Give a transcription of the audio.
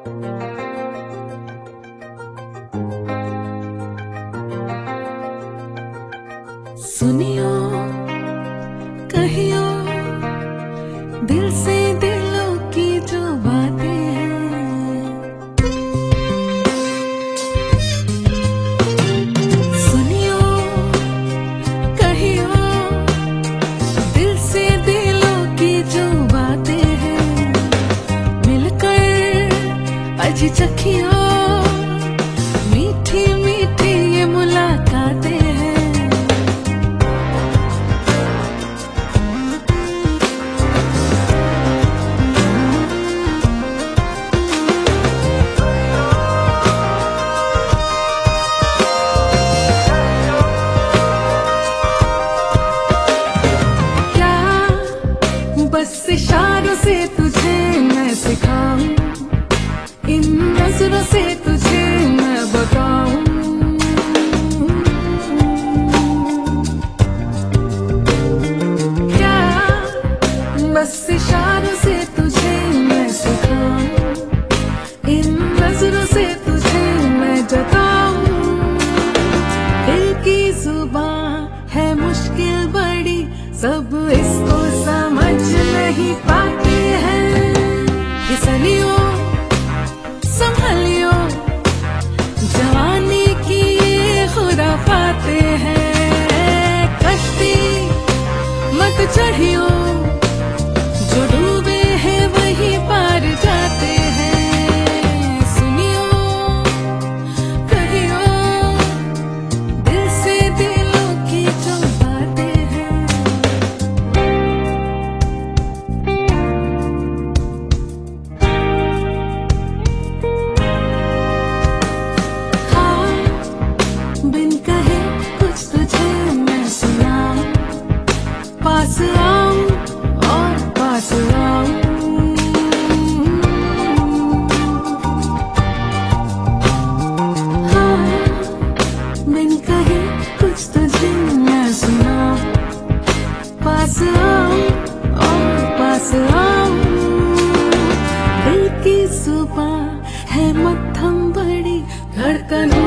सुनियो कहियो दिल से दिलों की जो बातें हैं, सुनियो कहियो दिल से दिलों की जो बातें हैं, मिलकर अजी चखियो मीठी मीठी ये मुलाकातें हैं। बस इशारों से तुझे मैं सिखाऊं, इन नजरों से तुझे मैं बताऊं, क्या बस इशारों से तुझे मैं सिखाऊं, इन नजरों से तुझे मैं जताऊं। दिल की जुबान है मुश्किल बड़ी, सब इसको समझ नहीं पाते हैं। फिसलियो संभलियो जवानी की ये खुराफाते हैं। कश्ती मत चढ़ियो, जो डूबे हैं वही पार जाते हैं। सुनियो कहियो दिल से दिलों की जो बातें हैं। बिन कहे कुछ तुझे मैं सुनाऊं, पास आऊं और पास आऊं। हाँ, बिन कहे कुछ तुझे मैं सुनाऊं, पास आऊं और पास आऊं। दिल की जुबान है मध्यम बड़ी, धड़कन